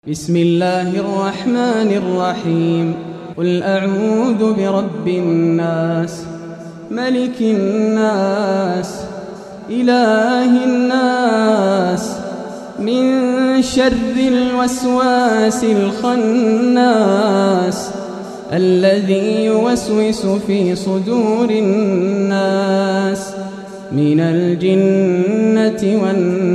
بسم الله الرحمن الرحيم. قل أعوذ برب الناس، ملك الناس، إله الناس، من شر الوسواس الخناس الذي يوسوس في صدور الناس من الجنة والناس.